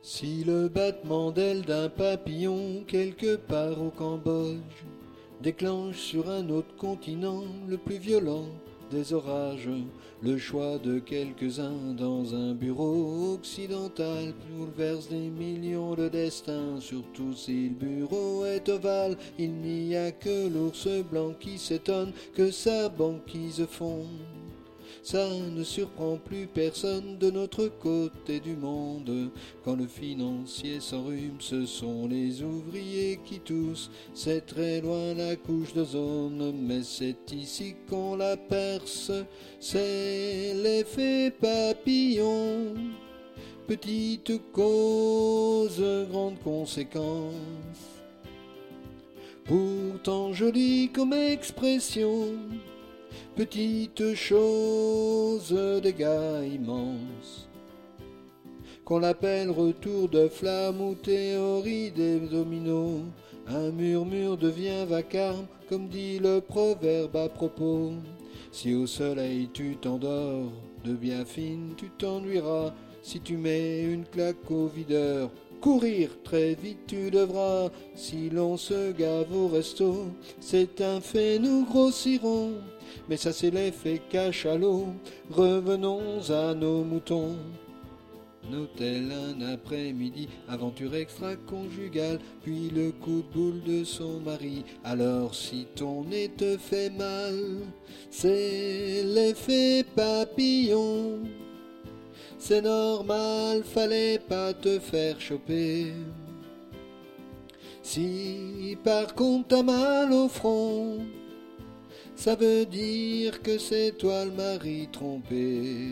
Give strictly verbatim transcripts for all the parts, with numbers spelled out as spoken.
Si le battement d'aile d'un papillon quelque part au Cambodge déclenche sur un autre continent le plus violent des orages, le choix de quelques-uns dans un bureau occidental bouleverse des millions de destins, surtout si le bureau est ovale. Il n'y a que l'ours blanc qui s'étonne que sa banquise fonde. Ça ne surprend plus personne de notre côté du monde. Quand le financier s'enrhume, ce sont les ouvriers qui toussent. C'est très loin la couche d'ozone, mais c'est ici qu'on la perce. C'est l'effet papillon. Petite cause, grande conséquence. Pourtant jolie comme expression. Petite chose, dégâts immenses. Qu'on l'appelle retour de flamme ou théorie des dominos, un murmure devient vacarme, comme dit le proverbe à propos. Si au soleil tu t'endors, de bien fine tu t'ennuieras. Si tu mets une claque au videur, courir très vite tu devras. Si l'on se gave au resto, c'est un fait, nous grossirons. Mais ça c'est l'effet cachalot, revenons à nos moutons. Hôtel un après-midi, aventure extra-conjugale, puis le coup de boule de son mari. Alors si ton nez te fait mal, c'est l'effet papillon. C'est normal, fallait pas te faire choper. Si par contre t'as mal au front, ça veut dire que c'est toi le mari trompé.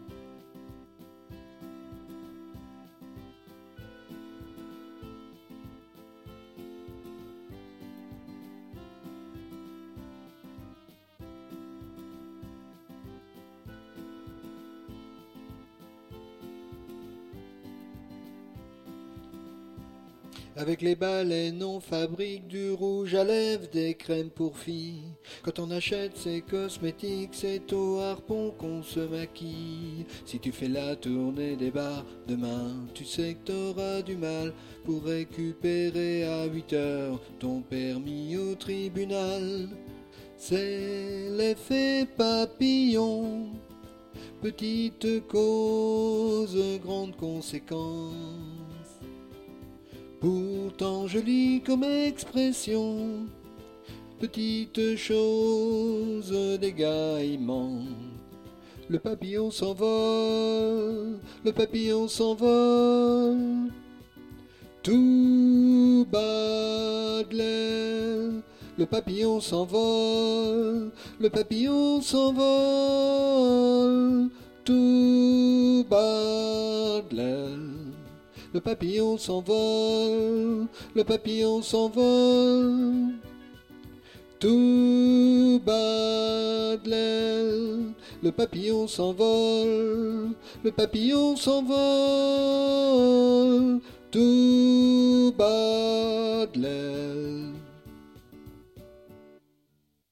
Avec les baleines, on fabrique du rouge à lèvres, des crèmes pour filles. Quand on achète ses cosmétiques, c'est au harpon qu'on se maquille. Si tu fais la tournée des bars demain, tu sais que t'auras du mal pour récupérer à huit heures ton permis au tribunal. C'est l'effet papillon, petite cause, grande conséquence. Pourtant jolie comme expression, petite chose, dégâts immenses. Le papillon s'envole, le papillon s'envole, tout bas de l'aile. Le papillon s'envole, le papillon s'envole, tout bas de l'aile. Le papillon s'envole, le papillon s'envole, tout bas de l'aile. Le papillon s'envole, le papillon s'envole, tout bas de l'aile.